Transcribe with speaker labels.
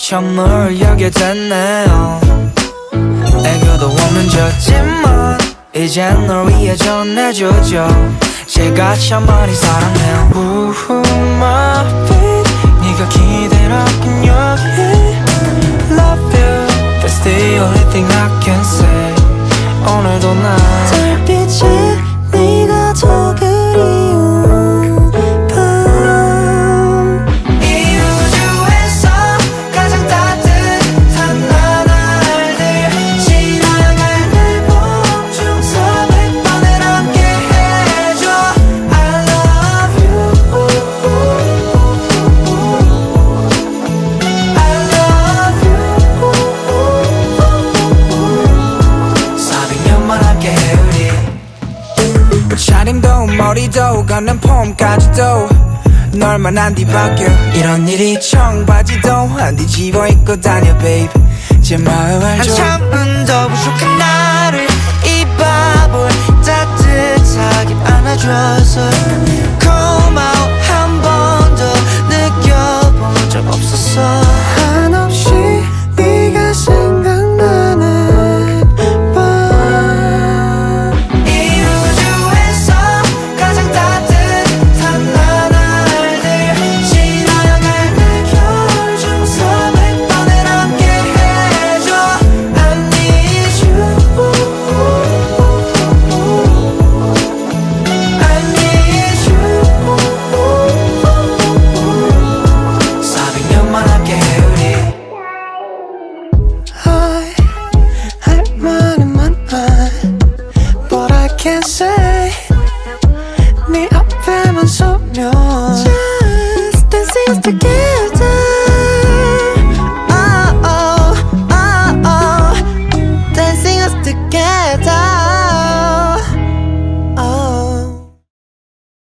Speaker 1: 선물 열게 됐네요. 애교도 없는 졌지만 이젠 널 위해 전해주죠. 제가 참 많이 사랑해요. Ooh, my baby, 네가 기다렸긴 여기에 Love you, that's the only thing I can say. 오늘도 난 달빛에 네가 더 그리운 밤. 이 우주에서 가장 따뜻한 나날들 지나갈 날 멈춰서 100번을 함께 해줘. I love you, I love you. 400년만 함께 해 우리. 차림도 머리도 걷는 폼까지도 널만 안 뒤바뀌어. 이런 일이 청바지도 안 뒤집어 입고 다녀 babe. 제 마음 알죠. 한참은 더 부족한 나를 이 바보를 따뜻하게 안아줘서 고마워. 한 번도 느껴본 적 없었어. 한없이 네가 생각나는 밤. 이 우주에서 가장 따뜻한 나날들 지나갈 날 겨울 중서 100번을 함께 해줘. I need you, I need you. 400년만 함께 해 우리. 할 말은 많아 But I can't say. 네 앞에만 서면 Just dance together.